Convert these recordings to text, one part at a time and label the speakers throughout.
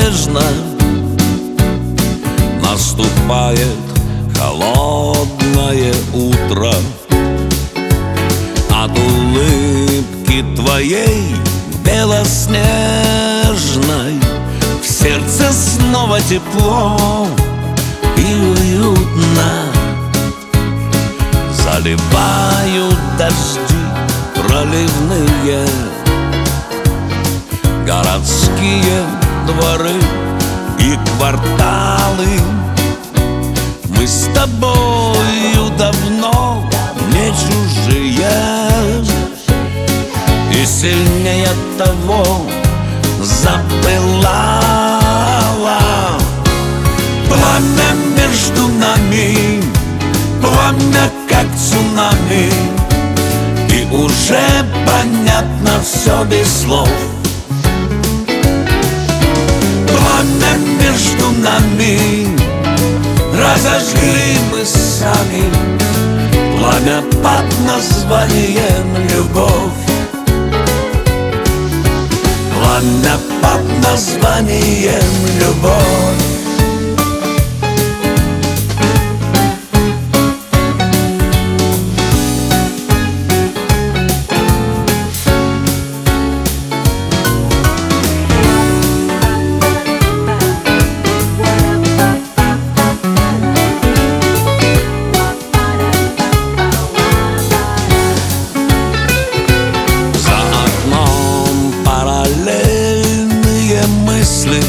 Speaker 1: нежно наступает холодное утро. От улыбки твоей белоснежной в сердце снова тепло и уютно. Заливают дожди проливные городские дворы и кварталы. Мы с тобою давно не чужие, и сильнее того запылало пламя между нами, пламя как цунами, и уже понятно все без слов. Пламя между нами разожгли мы сами, пламя под названием любовь. Пламя под названием любовь. Мысли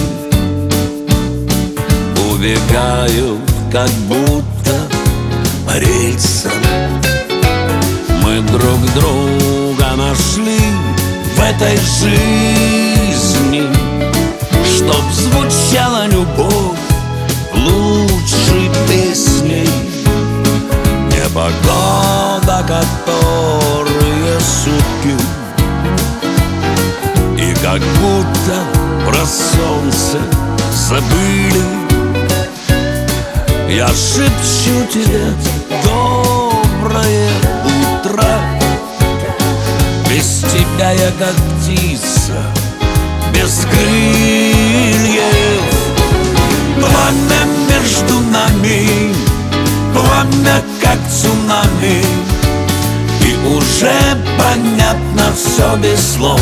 Speaker 1: убегают, как будто по рельсам. Мы друг друга нашли в этой жизни, чтоб звучала любовь лучшей песней. Непогода, которые сутки, и как будто про солнце забыли. Я шепчу тебе доброе утро. Без тебя я как птица без крыльев. Пламя между нами, пламя как цунами, и уже понятно все без слов.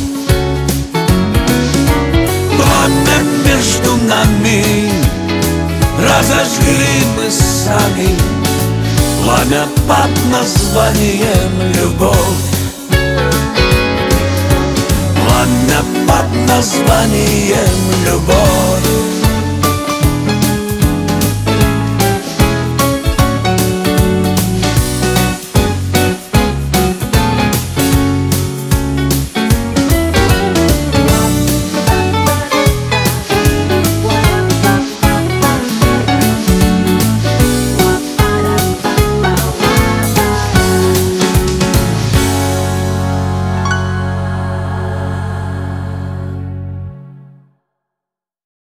Speaker 1: Пламя между нами разожгли мы сами, пламя под названием любовь. Пламя под названием любовь.